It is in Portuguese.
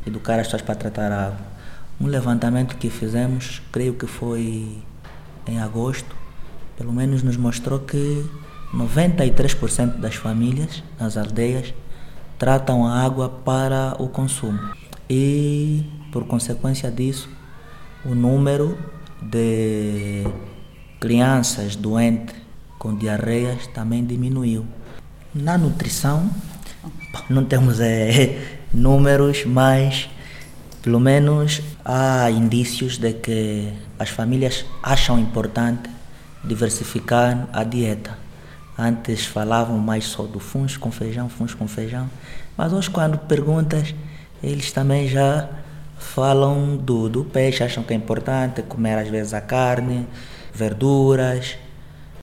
educar as pessoas para tratar a água. Um levantamento que fizemos, creio que foi em agosto, pelo menos nos mostrou que 93% das famílias nas aldeias tratam a água para o consumo. E, por consequência disso, o número de crianças doentes com diarreias também diminuiu. Na nutrição, não temos números, mas pelo menos há indícios de que as famílias acham importante diversificar a dieta. Antes falavam mais só do fungo com feijão, mas hoje quando perguntas, eles também já falam do peixe, acham que é importante comer às vezes a carne, verduras,